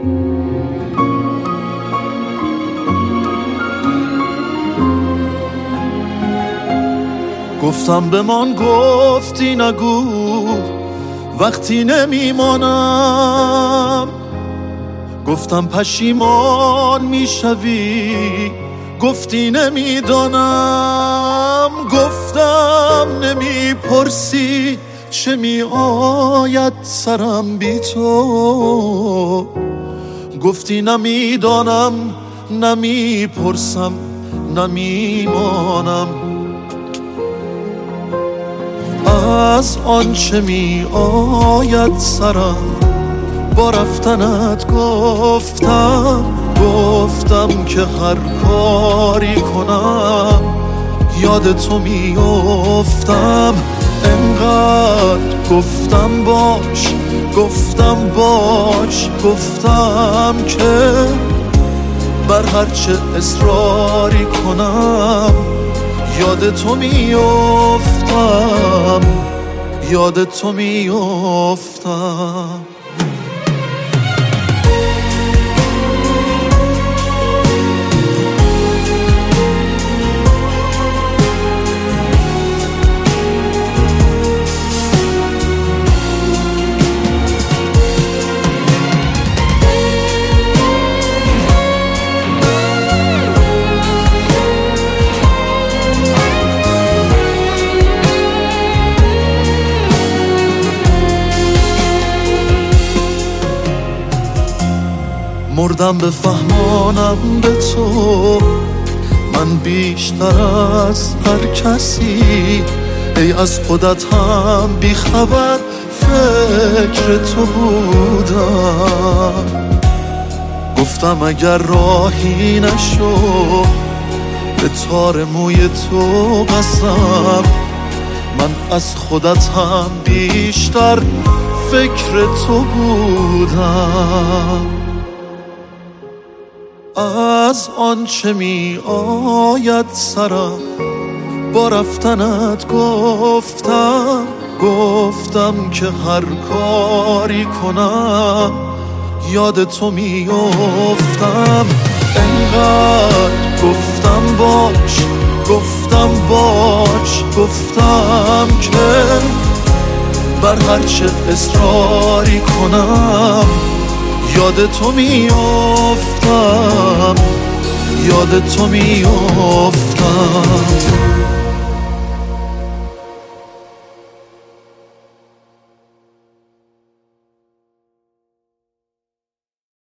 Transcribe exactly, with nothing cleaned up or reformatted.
گفتم بمان، گفتی نگو وقتی نمیمانم. گفتم پشیمان میشوی، گفتی نمیدانم. گفتم نمیپرسی چه میآید سرم بی تو، گفتی نمیدانم، نمیپرسم، نمیمانم. از آنچه می آید سرم با رفتنت گفتم. گفتم که هر کاری کنم یاد تو می افتم. انقدر گفتم باش، گفتم باش، گفتم که بر هرچه اصراری کنم یاد تو می افتم، یاد تو می افتم. مردم بفهمانم به تو من بیشتر از هر کسی. ای از خودت هم بیخبر فکر تو بودم. گفتم اگر راهی نشو به تار موی تو قسم. من از خودت هم بیشتر فکر تو بودم. از آنچه می آید سرم با رفتنت گفتم. گفتم که هر کاری کنم یاد تو می افتم. انقدر گفتم باش، گفتم باش، گفتم که بر هرچه اصراری کنم یاد تو می افتم، یاد تو می افتم.